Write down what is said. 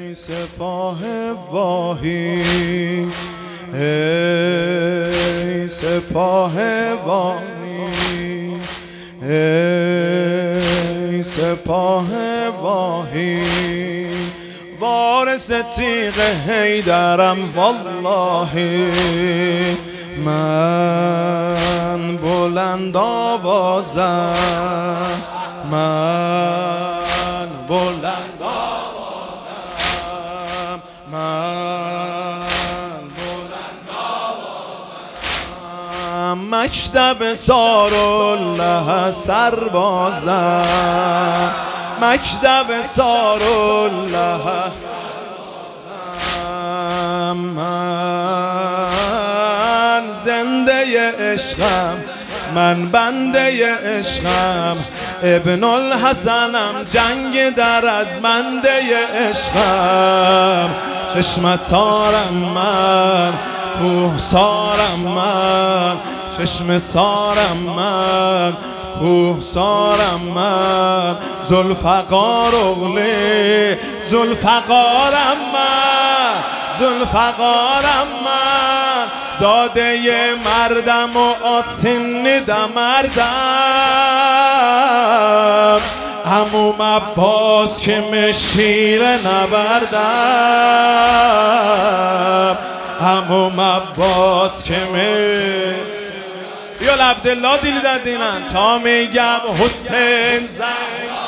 سپاه واهی، ای سپاه واهی، ای سپاه واهی، وارث تیغ حیدرم والله. من بلند آوازم، من بلند آوازم، من بلند آوازم، مکتب سارالله سربازم، مکتب سارالله سربازم، من زنده عشقم، من بنده عشقم، ابن الحسنم، جنگ در از منده عشقم، چشم سارم من، کوه سارم من، چشم سارم من، کوه سارم من، ذوالفقار اغلی، ذوالفقارم من، ذوالفقارم من، زاده مردم و آسین مردم، عموم عباس که مشیر نبردم، عموم عباس که یا عبدالله دیلی دادینن تا میگم حسین زن